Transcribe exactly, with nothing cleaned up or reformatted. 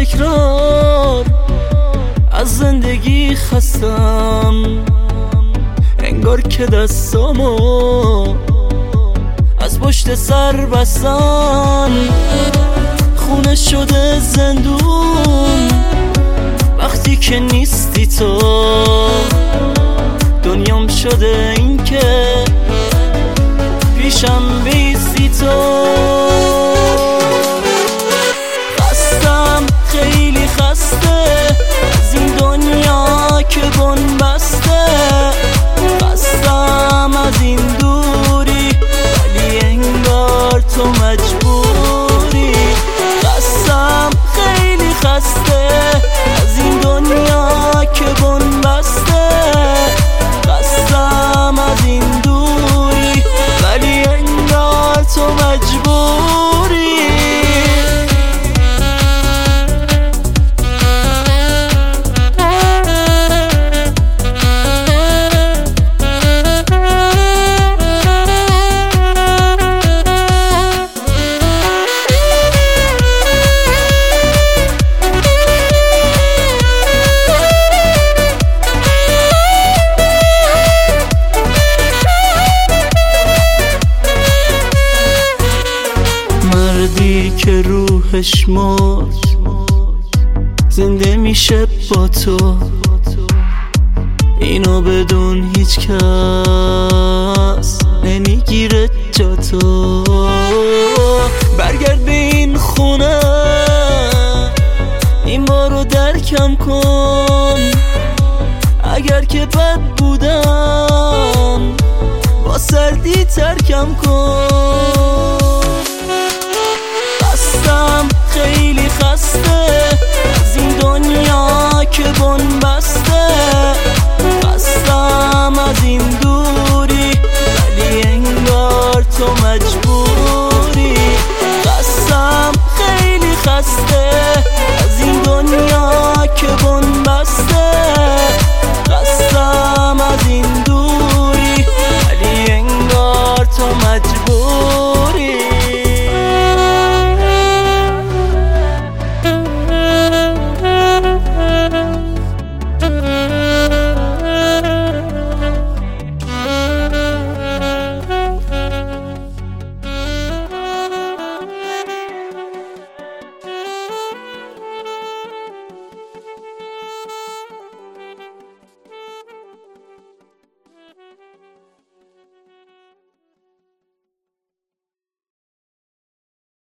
تکرار از زندگی خستم، انگار که دستامو از پشت سر بستن، خونه شده زندون وقتی که نیستی تو، دنیام شده این که پیشم بیستی تو. خستم خیلی خسته از این دنیا که بن بسته، خستم از این دوری ولی انگار تو مجبوری، خستم خیلی خسته از این دنیا که بن بسته، خستم از این دوری ولی انگار تو مجبوری. مردی که روحش مرد زنده میشه با تو، اینو بدون هیچ کس نمیگیره جا تو. برگرد به این خونه این بارو درکم کن، اگر که بد بودم با سردی ترکم کن. خستم خیلی خسته از این دنیا که بن